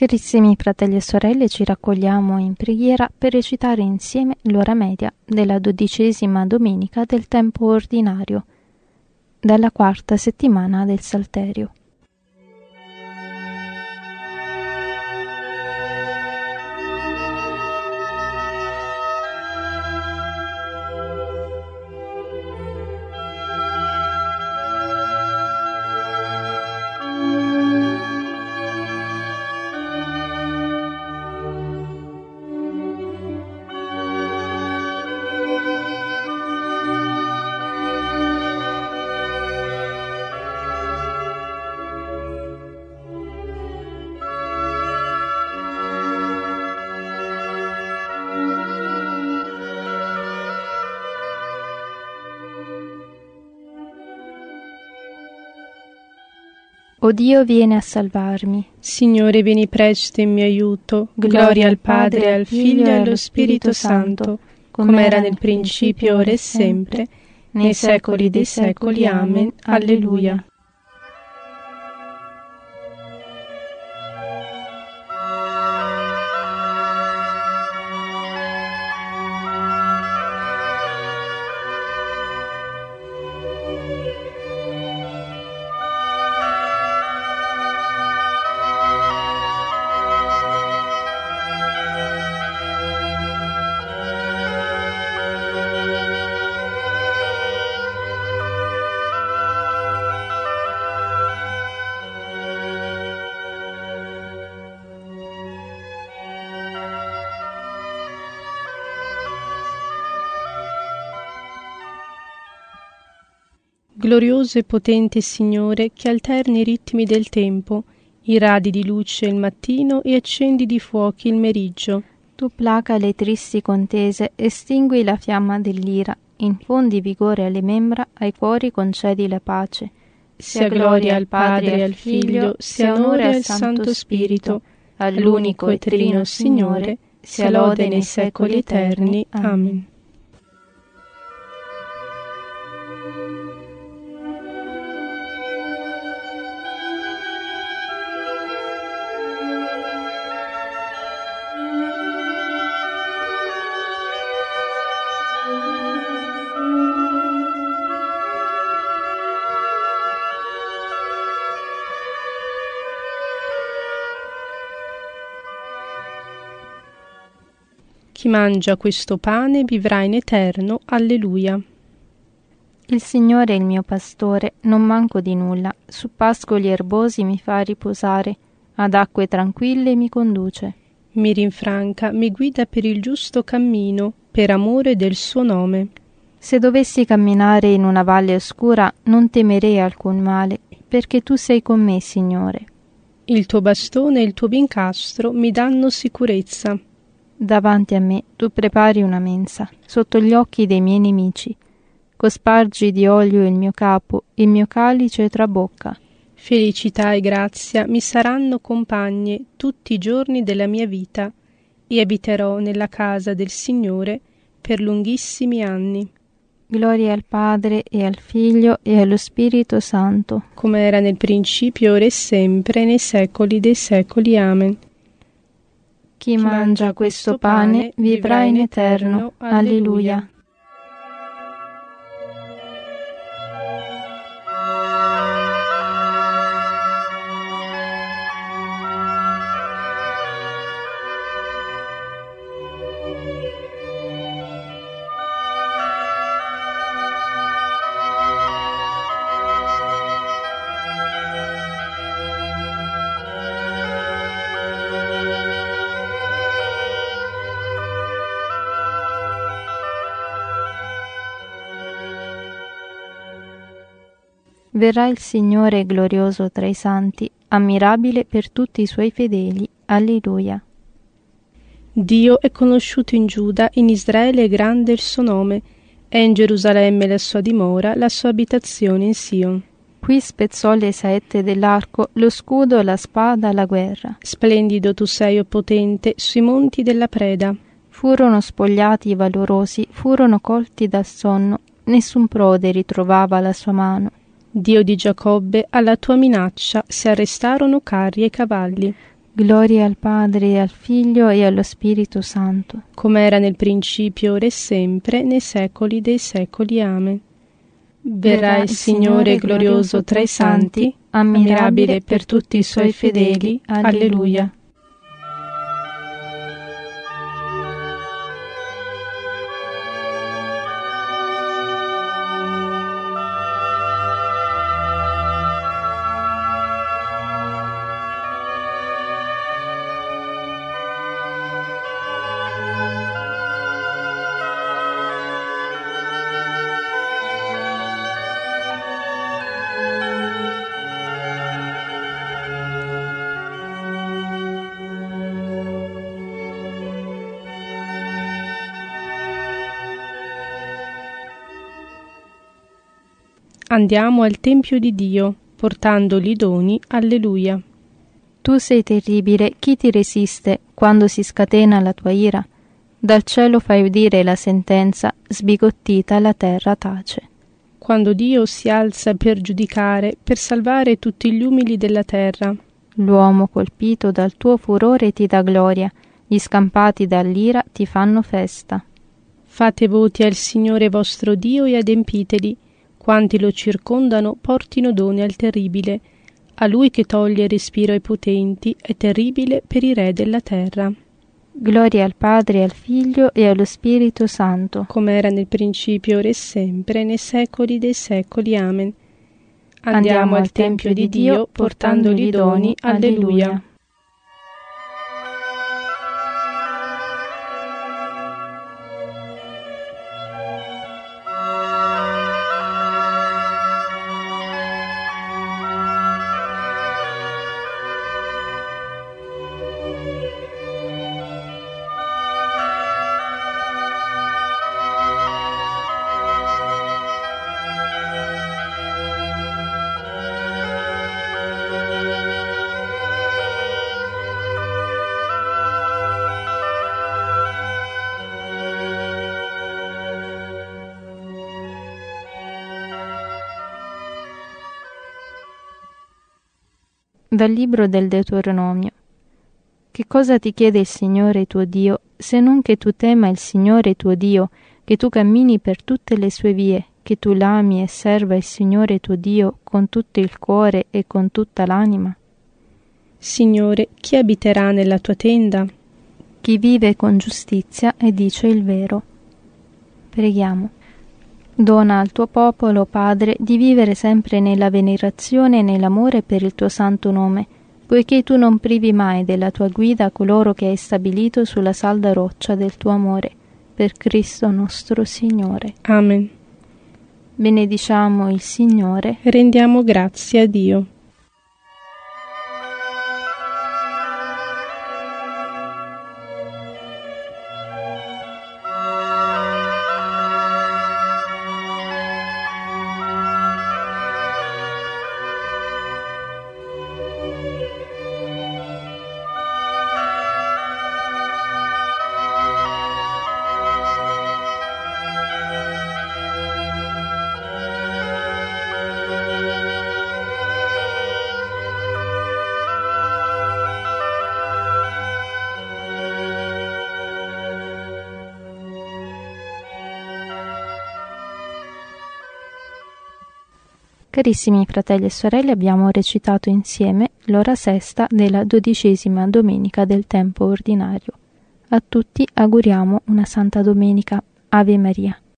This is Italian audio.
Carissimi fratelli e sorelle, ci raccogliamo in preghiera per recitare insieme l'ora media della 12ª domenica del tempo ordinario, dalla 4ª settimana del Salterio. O Dio, vieni a salvarmi. Signore, vieni presto in mio aiuto. Gloria al Padre, al Figlio e allo Spirito Santo, come era nel principio, ora e sempre, nei secoli dei secoli. Amen. Alleluia. Glorioso e potente Signore, che alterni i ritmi del tempo, irradi di luce il mattino e accendi di fuochi il meriggio. Tu placa le tristi contese, estingui la fiamma dell'ira, infondi vigore alle membra, ai cuori concedi la pace. Sia gloria al Padre e al Figlio, sia onore al Santo Spirito, all'unico e trino Signore, sia lode nei secoli eterni. Amen. Chi mangia questo pane vivrà in eterno. Alleluia. Il Signore è il mio pastore, non manco di nulla. Su pascoli erbosi mi fa riposare, ad acque tranquille mi conduce. Mi rinfranca, mi guida per il giusto cammino, per amore del suo nome. Se dovessi camminare in una valle oscura, non temerei alcun male, perché tu sei con me, Signore. Il tuo bastone e il tuo bincastro mi danno sicurezza. Davanti a me tu prepari una mensa, sotto gli occhi dei miei nemici. Cospargi di olio il mio capo, il mio calice trabocca. Felicità e grazia mi saranno compagne tutti i giorni della mia vita, e abiterò nella casa del Signore per lunghissimi anni. Gloria al Padre e al Figlio e allo Spirito Santo, come era nel principio, ora e sempre, nei secoli dei secoli. Amen. Chi mangia questo pane vivrà in eterno. Alleluia. Verrà il Signore glorioso tra i santi, ammirabile per tutti i suoi fedeli. Alleluia. Dio è conosciuto in Giuda, in Israele è grande il suo nome, è in Gerusalemme la sua dimora, la sua abitazione in Sion. Qui spezzò le saette dell'arco, lo scudo, la spada, la guerra. Splendido tu sei, o potente, sui monti della preda. Furono spogliati i valorosi, furono colti dal sonno, nessun prode ritrovava la sua mano. Dio di Giacobbe, alla tua minaccia si arrestarono carri e cavalli. Gloria al Padre, e al Figlio, e allo Spirito Santo. come era nel principio, ora e sempre, nei secoli dei secoli. Amen. Verrà il Signore glorioso tra i santi, ammirabile per tutti i suoi fedeli. Alleluia. Andiamo al Tempio di Dio, portandogli doni. Alleluia. Tu sei terribile, chi ti resiste quando si scatena la tua ira? Dal cielo fai udire la sentenza, sbigottita la terra tace. Quando Dio si alza per giudicare, per salvare tutti gli umili della terra. L'uomo colpito dal tuo furore ti dà gloria, gli scampati dall'ira ti fanno festa. Fate voti al Signore vostro Dio e adempiteli. Quanti lo circondano portino doni al terribile. A lui che toglie respiro ai potenti, è terribile per i re della terra. Gloria al Padre, al Figlio e allo Spirito Santo. Come era nel principio, ora e sempre, nei secoli dei secoli. Amen. Andiamo al Tempio di Dio, portandogli doni. Alleluia. Dal libro del Deuteronomio. Che cosa ti chiede il Signore tuo Dio, se non che tu tema il Signore tuo Dio, che tu cammini per tutte le sue vie, che tu l'ami e serva il Signore tuo Dio con tutto il cuore e con tutta l'anima? Signore, chi abiterà nella tua tenda? Chi vive con giustizia e dice il vero. Preghiamo. Dona al tuo popolo, Padre, di vivere sempre nella venerazione e nell'amore per il tuo santo nome, poiché tu non privi mai della tua guida coloro che hai stabilito sulla salda roccia del tuo amore, per Cristo nostro Signore. Amen. Benediciamo il Signore. Rendiamo grazie a Dio. Carissimi fratelli e sorelle, abbiamo recitato insieme l'ora sesta della 12ª domenica del tempo ordinario. A tutti auguriamo una santa domenica. Ave Maria.